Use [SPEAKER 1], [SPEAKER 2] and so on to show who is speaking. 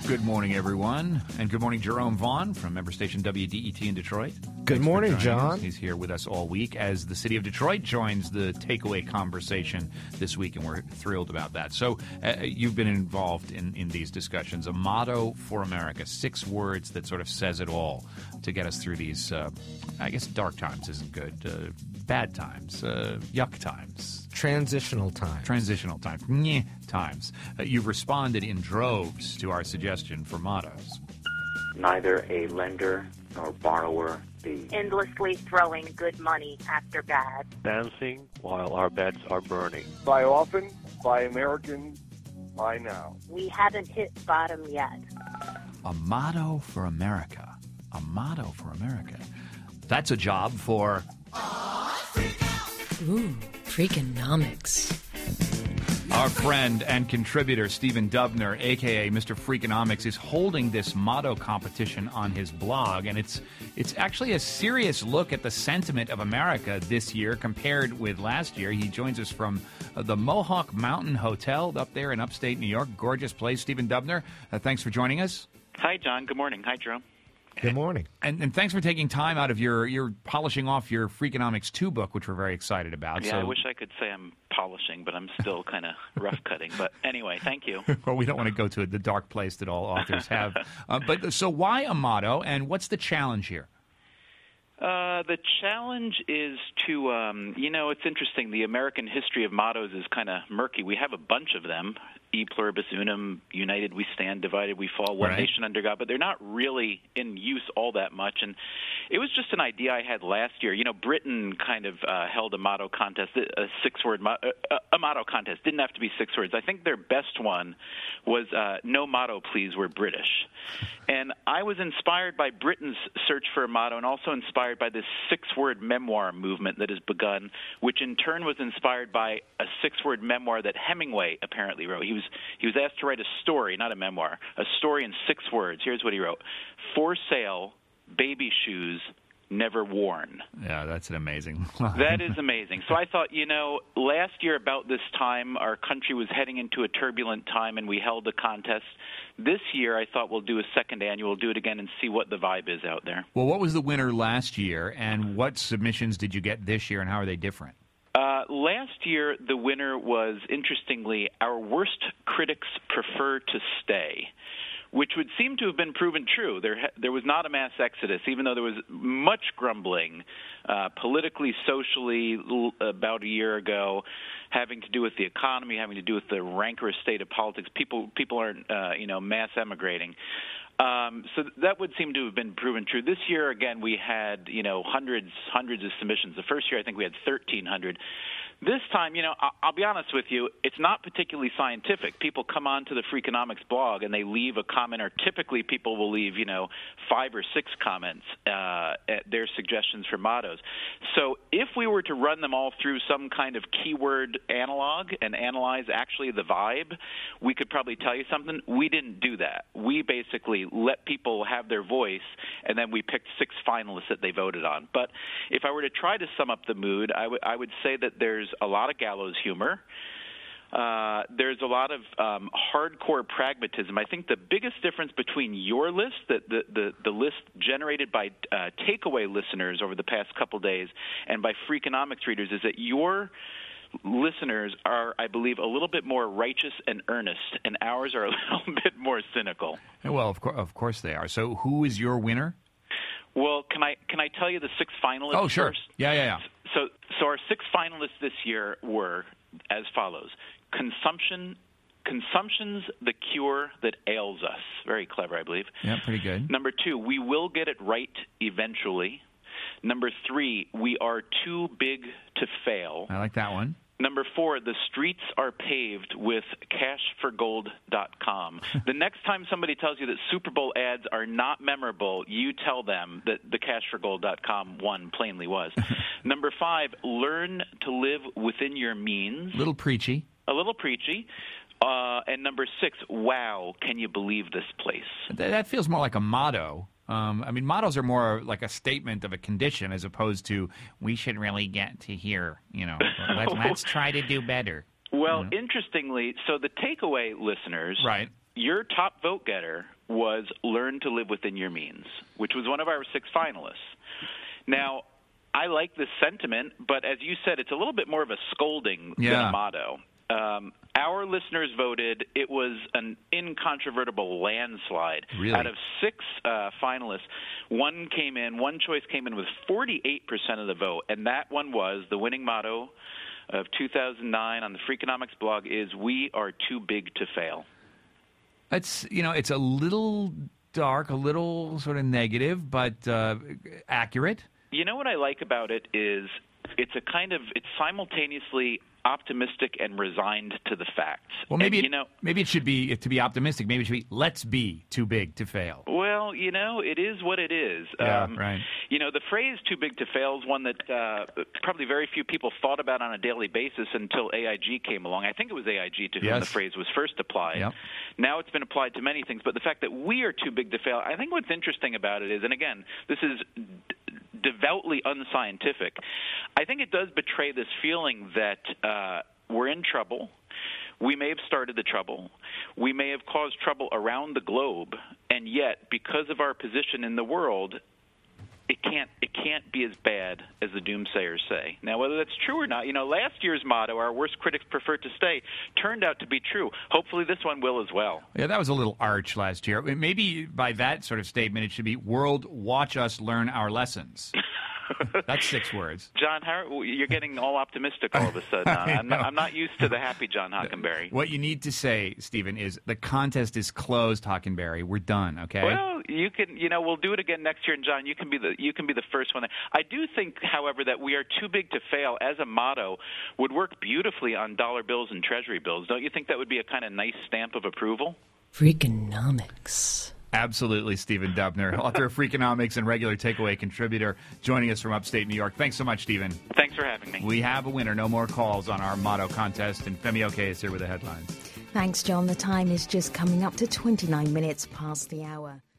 [SPEAKER 1] Good morning, everyone. And good morning, Jerome Vaughn from member station WDET in Detroit.
[SPEAKER 2] Good morning, John.
[SPEAKER 1] He's here with us all week as the city of Detroit joins the takeaway conversation this week, and we're thrilled about that. So you've been involved in these discussions. A motto for America, 6 words that sort of says it all to get us through these, I guess dark times isn't good, bad times, yuck times.
[SPEAKER 2] Transitional times.
[SPEAKER 1] Nyeh times. You've responded in droves to our suggestion for mottos.
[SPEAKER 3] Neither a lender nor borrower be.
[SPEAKER 4] Endlessly throwing good money after bad.
[SPEAKER 5] Dancing while our beds are burning.
[SPEAKER 6] Buy often, buy American, buy now.
[SPEAKER 4] We haven't hit bottom yet.
[SPEAKER 1] A motto for America. A motto for America. That's a job for...
[SPEAKER 7] Ooh, Freakonomics.
[SPEAKER 1] Our friend and contributor, Stephen Dubner, a.k.a. Mr. Freakonomics, is holding this motto competition on his blog, and it's actually a serious look at the sentiment of America this year compared with last year. He joins us from the Mohawk Mountain Hotel up there in upstate New York. Gorgeous place. Stephen Dubner, thanks for joining us.
[SPEAKER 8] Hi, John. Good morning. Hi, Jerome.
[SPEAKER 2] Good morning.
[SPEAKER 1] And thanks for taking time out of you're polishing off your Freakonomics 2 book, which we're very excited about.
[SPEAKER 8] Yeah,
[SPEAKER 1] so,
[SPEAKER 8] I wish I could say I'm polishing, but I'm still kind of rough cutting. But anyway, thank you.
[SPEAKER 1] Well, we don't want to go to the dark place that all authors have. But so why a motto, and what's the challenge here?
[SPEAKER 8] The challenge is to, it's interesting. The American history of mottos is kind of murky. We have a bunch of them. E pluribus unum, united we stand, divided we fall, one nation under God, but they're not really in use all that much. And it was just an idea I had last year. You know, Britain kind of held a motto contest, a 6-word a motto contest. Didn't have to be 6 words. I think their best one was no motto, please, we're British. And I was inspired by Britain's search for a motto and also inspired by this 6-word memoir movement that has begun, which in turn was inspired by a 6-word memoir that Hemingway apparently wrote. He was asked to write a story, not a memoir, a story in 6 words. Here's what he wrote. For sale, baby shoes, never worn.
[SPEAKER 1] Yeah, that's an amazing.
[SPEAKER 8] That is amazing. So I thought, last year about this time, our country was heading into a turbulent time, and we held a contest. This year, I thought we'll do a second annual, we'll do it again and see what the vibe is out there.
[SPEAKER 1] Well, what was the winner last year, and what submissions did you get this year, and how are they different?
[SPEAKER 8] Last year, the winner was, interestingly, our worst critics prefer to stay, which would seem to have been proven true. There was not a mass exodus, even though there was much grumbling politically, socially about a year ago, having to do with the economy, having to do with the rancorous state of politics. People aren't, mass emigrating. So that would seem to have been proven true. This year, again, we had, hundreds of submissions. The first year, I think we had 1,300. This time, I'll be honest with you, it's not particularly scientific. People come on to the Freakonomics blog and they leave a comment, or typically people will leave, 5 or 6 comments at their suggestions for mottos. So if we were to run them all through some kind of keyword analog and analyze actually the vibe, we could probably tell you something. We didn't do that. We basically let people have their voice, and then we picked 6 finalists that they voted on. But if I were to try to sum up the mood, I would say that there's a lot of gallows humor. There's a lot of hardcore pragmatism. I think the biggest difference between your list, the list generated by takeaway listeners over the past couple days, and by Freakonomics readers, is that your listeners are, I believe, a little bit more righteous and earnest, and ours are a little bit more cynical.
[SPEAKER 1] Well, of course they are. So who is your winner?
[SPEAKER 8] Well, can I tell you the 6 finalists?
[SPEAKER 1] Oh, sure.
[SPEAKER 8] First?
[SPEAKER 1] Yeah.
[SPEAKER 8] So our 6 finalists this year were as follows: Consumption's the cure that ails us. Very clever, I believe.
[SPEAKER 1] Yeah, pretty good.
[SPEAKER 8] Number 2, we will get it right eventually. Number 3, we are too big to fail.
[SPEAKER 1] I like that one.
[SPEAKER 8] Number 4, the streets are paved with cashforgold.com. The next time somebody tells you that Super Bowl ads are not memorable, you tell them that the cashforgold.com one plainly was. Number 5, learn to live within your means.
[SPEAKER 1] A little preachy.
[SPEAKER 8] And number 6, wow, can you believe this place?
[SPEAKER 1] That feels more like a motto. Mottos are more like a statement of a condition as opposed to we should really get to here, let's try to do better.
[SPEAKER 8] Well, interestingly, so the takeaway listeners,
[SPEAKER 1] right,
[SPEAKER 8] your top vote getter was Learn to Live Within Your Means, which was one of our 6 finalists. Now, I like this sentiment, but as you said, it's a little bit more of a scolding than a motto. Our listeners voted. It was an incontrovertible landslide.
[SPEAKER 1] Really?
[SPEAKER 8] Out of 6 finalists, one choice came in with 48% of the vote, and that one was the winning motto of 2009 on the Freakonomics blog is "We are too big to fail."
[SPEAKER 1] It's it's a little dark, a little sort of negative, but accurate.
[SPEAKER 8] You know what I like about it is it's simultaneously optimistic and resigned to the facts.
[SPEAKER 1] Well, maybe maybe it should be, to be optimistic, maybe it should be, let's be too big to fail.
[SPEAKER 8] Well, it is what it is.
[SPEAKER 1] Yeah, right.
[SPEAKER 8] The phrase too big to fail is one that probably very few people thought about on a daily basis until AIG came along. I think it was AIG to whom the phrase was first applied.
[SPEAKER 1] Yep.
[SPEAKER 8] Now it's been applied to many things, but the fact that we are too big to fail, I think what's interesting about it is, and again, this is devoutly unscientific, I think it does betray this feeling that we're in trouble. We may have started the trouble. We may have caused trouble around the globe, and yet, because of our position in the world, it can't be as bad as the doomsayers say. Now, whether that's true or not, last year's motto, "Our worst critics prefer to stay," turned out to be true. Hopefully this one will as well.
[SPEAKER 1] Yeah, that was a little arch last year. Maybe by that sort of statement, it should be, "World, watch us learn our lessons." That's 6 words.
[SPEAKER 8] John, you're getting all optimistic all of a sudden. I'm not used to the happy John Hockenberry.
[SPEAKER 1] What you need to say, Stephen, is the contest is closed, Hockenberry. We're done, okay?
[SPEAKER 8] Well, you can, we'll do it again next year, and John, you can be the first one there. I do think, however, that "we are too big to fail" as a motto would work beautifully on dollar bills and treasury bills. Don't you think that would be a kind of nice stamp of approval?
[SPEAKER 7] Freakonomics.
[SPEAKER 1] Absolutely, Stephen Dubner, author of Freakonomics and regular Takeaway contributor, joining us from upstate New York. Thanks so much, Stephen.
[SPEAKER 8] Thanks for having me.
[SPEAKER 1] We have a winner. No more calls on our motto contest, and Femi Oke is here with the headlines.
[SPEAKER 7] Thanks, John. The time is just coming up to 29 minutes past the hour.